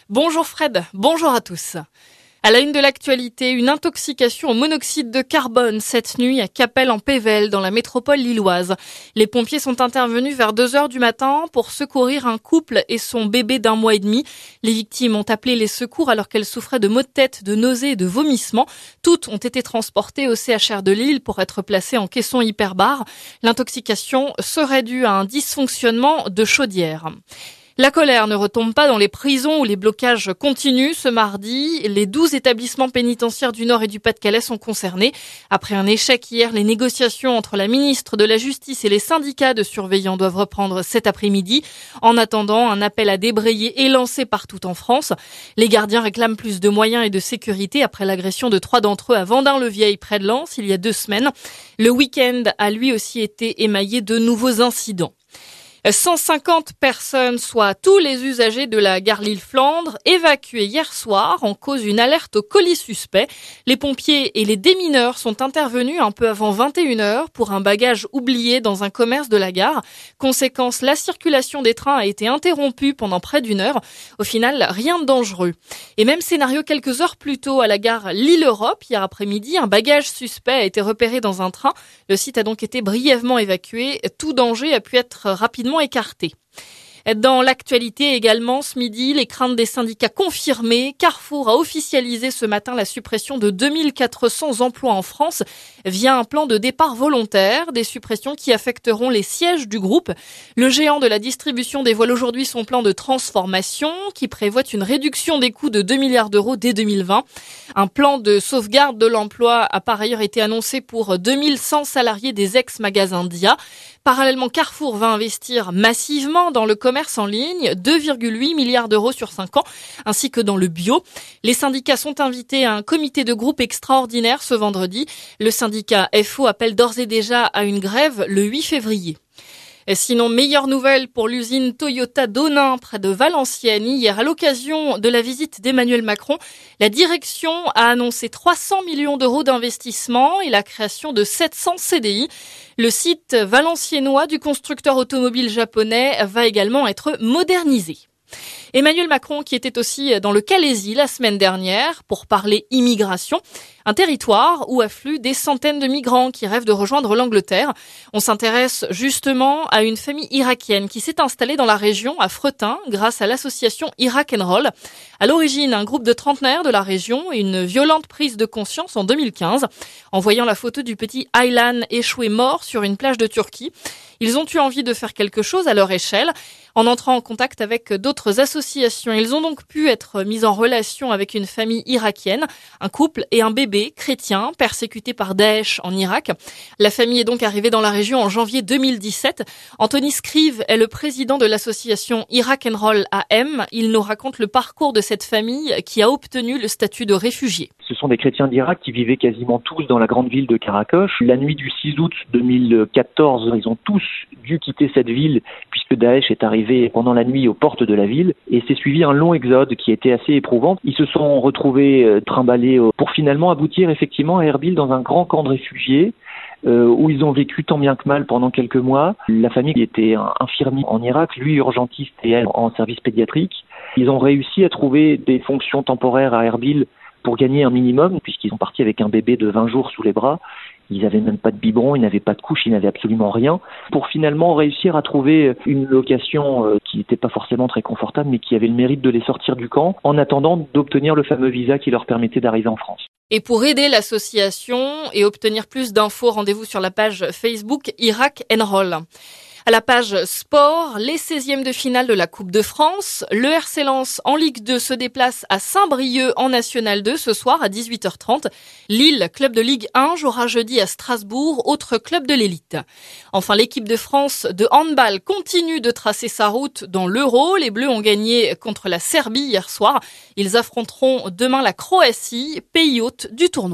Bonjour Fred, bonjour à tous. À la une de l'actualité, une intoxication au monoxyde de carbone cette nuit à Capelle en Pévèle, dans la métropole lilloise. Les pompiers sont intervenus vers 2h du matin pour secourir un couple et son bébé d'1 mois et demi. Les victimes ont appelé les secours alors qu'elles souffraient de maux de tête, de nausées et de vomissements. Toutes ont été transportées au CHR de Lille pour être placées en caisson hyperbare. L'intoxication serait due à un dysfonctionnement de chaudière. La colère ne retombe pas dans les prisons où les blocages continuent. Ce mardi, les 12 établissements pénitentiaires du Nord et du Pas-de-Calais sont concernés. Après un échec hier, les négociations entre la ministre de la Justice et les syndicats de surveillants doivent reprendre cet après-midi. En attendant, un appel à débrayer est lancé partout en France. Les gardiens réclament plus de moyens et de sécurité après l'agression de 3 d'entre eux à Vendin-le-Vieil près de Lens il y a 2 semaines. Le week-end a lui aussi été émaillé de nouveaux incidents. 150 personnes, soit tous les usagers de la gare Lille-Flandre, évacués hier soir en cause d'une alerte au colis suspect. Les pompiers et les démineurs sont intervenus un peu avant 21h pour un bagage oublié dans un commerce de la gare. Conséquence, la circulation des trains a été interrompue pendant près d'1 heure. Au final, rien de dangereux. Et même scénario quelques heures plus tôt à la gare Lille-Europe, hier après-midi, un bagage suspect a été repéré dans un train. Le site a donc été brièvement évacué. Tout danger a pu être rapidement écarté. Dans l'actualité également, ce midi, les craintes des syndicats confirmées. Carrefour a officialisé ce matin la suppression de 2400 emplois en France via un plan de départ volontaire, des suppressions qui affecteront les sièges du groupe. Le géant de la distribution dévoile aujourd'hui son plan de transformation qui prévoit une réduction des coûts de 2 milliards d'euros dès 2020. Un plan de sauvegarde de l'emploi a par ailleurs été annoncé pour 2100 salariés des ex-magasins Dia. Parallèlement, Carrefour va investir massivement dans le commerce en ligne, 2,8 milliards d'euros sur 5 ans, ainsi que dans le bio. Les syndicats sont invités à un comité de groupe extraordinaire ce vendredi. Le syndicat FO appelle d'ores et déjà à une grève le 8 février. Sinon, meilleure nouvelle pour l'usine Toyota d'Onin, près de Valenciennes. Hier, à l'occasion de la visite d'Emmanuel Macron, la direction a annoncé 300 millions d'euros d'investissement et la création de 700 CDI. Le site valenciennois du constructeur automobile japonais va également être modernisé. Emmanuel Macron qui était aussi dans le Calaisis la semaine dernière pour parler immigration, un territoire où affluent des centaines de migrants qui rêvent de rejoindre l'Angleterre. On s'intéresse justement à une famille irakienne qui s'est installée dans la région à Fretin grâce à l'association Iraq and Roll. À l'origine, un groupe de trentenaires de la région et une violente prise de conscience en 2015 en voyant la photo du petit Aylan échoué mort sur une plage de Turquie. Ils ont eu envie de faire quelque chose à leur échelle. En entrant en contact avec d'autres associations, ils ont donc pu être mis en relation avec une famille irakienne, un couple et un bébé chrétien persécuté par Daesh en Irak. La famille est donc arrivée dans la région en janvier 2017. Anthony Scrive est le président de l'association Iraq and Roll AM. Il nous raconte le parcours de cette famille qui a obtenu le statut de réfugié. Ce sont des chrétiens d'Irak qui vivaient quasiment tous dans la grande ville de Karakosh. La nuit du 6 août 2014, ils ont tous dû quitter cette ville puisque Daesh est arrivé pendant la nuit aux portes de la ville et s'est suivi un long exode qui était assez éprouvant. Ils se sont retrouvés trimballés pour finalement aboutir effectivement à Erbil dans un grand camp de réfugiés où ils ont vécu tant bien que mal pendant quelques mois. La famille était infirmier en Irak, lui urgentiste et elle en service pédiatrique. Ils ont réussi à trouver des fonctions temporaires à Erbil pour gagner un minimum puisqu'ils sont partis avec un bébé de 20 jours sous les bras. Ils n'avaient même pas de biberon, ils n'avaient pas de couche, ils n'avaient absolument rien. Pour finalement réussir à trouver une location qui n'était pas forcément très confortable, mais qui avait le mérite de les sortir du camp, en attendant d'obtenir le fameux visa qui leur permettait d'arriver en France. Et pour aider l'association et obtenir plus d'infos, rendez-vous sur la page Facebook Iraq and Roll. À la page sport, les 16e de finale de la Coupe de France. Le RC Lens en Ligue 2 se déplace à Saint-Brieuc en National 2 ce soir à 18h30. Lille, club de Ligue 1, jouera jeudi à Strasbourg, autre club de l'élite. Enfin, l'équipe de France de handball continue de tracer sa route dans l'Euro. Les Bleus ont gagné contre la Serbie hier soir. Ils affronteront demain la Croatie, pays hôte du tournoi.